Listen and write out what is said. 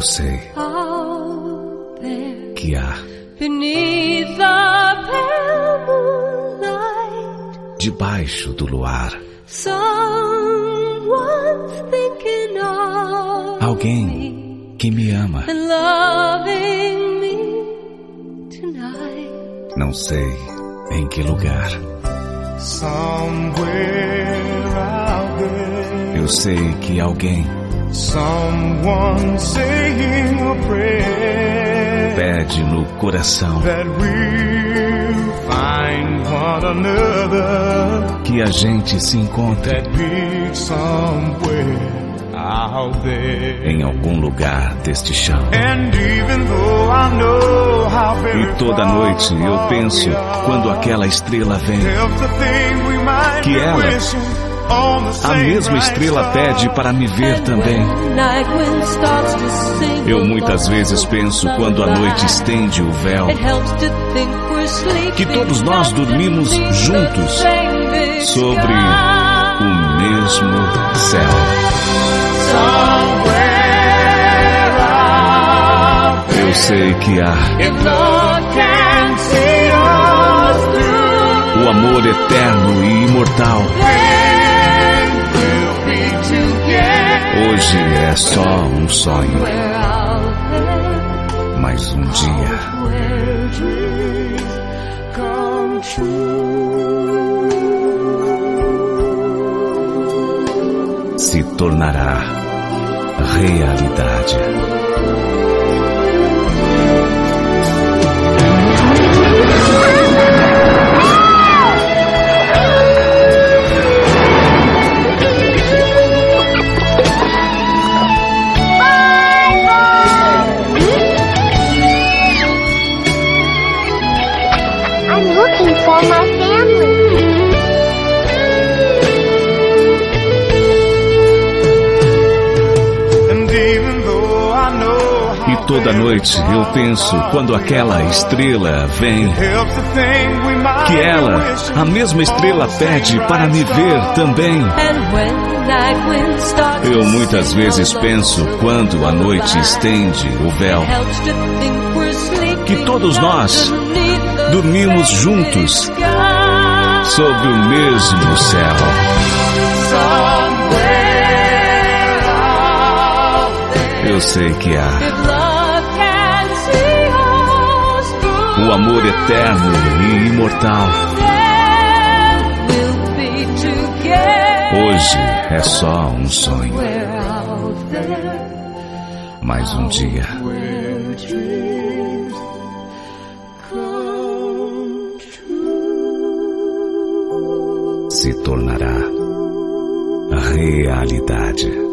sei que há debaixo do luar alguém que me ama. Não sei em que lugar. Eu sei que alguém pede no coração que a gente se encontre em algum lugar deste chão. E toda noite eu penso, quando aquela estrela vem, que ela, a mesma estrela, pede para me ver também. Eu muitas vezes penso, quando a noite estende o véu, que todos nós dormimos juntos sobre o mesmo céu. Eu sei que há o amor eterno e imortal. Hoje é só um sonho, mas um dia se tornará realidade. I'm looking for my family. E toda noite eu penso, quando aquela estrela vem, que ela, a mesma estrela, pede para me ver também. Eu muitas vezes penso, quando a noite estende o véu, que todos nós dormimos juntos sobre o mesmo céu. Eu sei que há o amor eterno e imortal. Hoje é só um sonho, mas um dia se tornará realidade.